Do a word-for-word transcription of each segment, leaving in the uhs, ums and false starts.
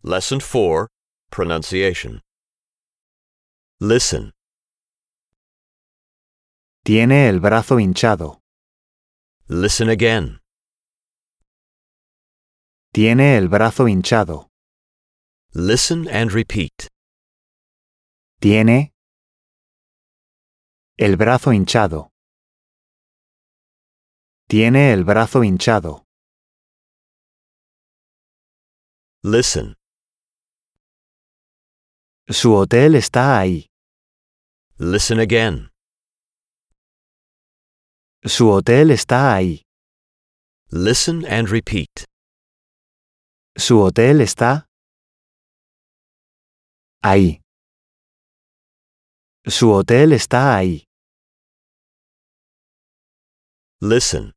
Lesson four, Pronunciation. Listen. Tiene el brazo hinchado. Listen again. Tiene el brazo hinchado. Listen and repeat. Tiene el brazo hinchado. Tiene el brazo hinchado. Listen. Su hotel está ahí. Listen again. Su hotel está ahí. Listen and repeat. Su hotel está ahí. Su hotel está ahí. Listen.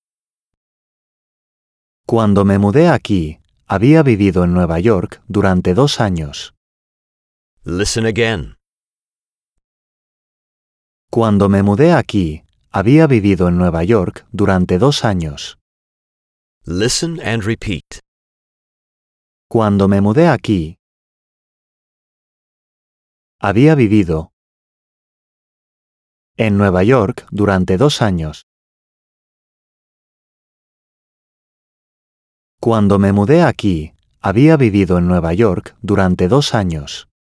Cuando me mudé aquí, había vivido en Nueva York durante dos años. Listen again. Cuando me mudé aquí, había vivido en Nueva York durante dos años. Listen and repeat. Cuando me mudé aquí, había vivido en Nueva York durante dos años. Cuando me mudé aquí, había vivido en Nueva York durante dos años.